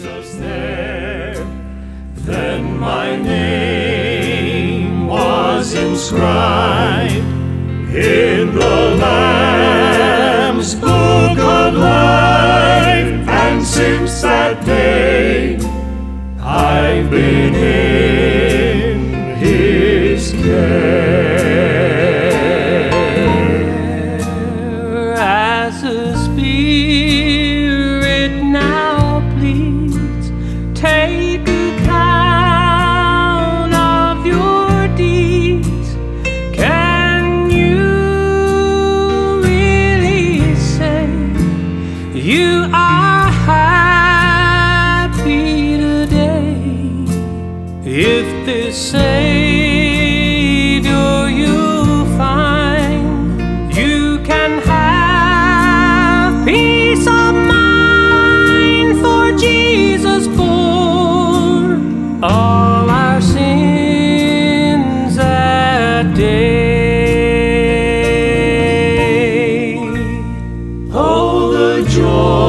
Jesus there. Then my name was inscribed in the Lamb's Book of Life, and since that day I've been in His care. As the Spirit now pleads, take account of your deeds. Can you really say you are happy today? If this Savior you'll find, you can have peace of mind, for Jesus bore all our sins that day. Oh, the joy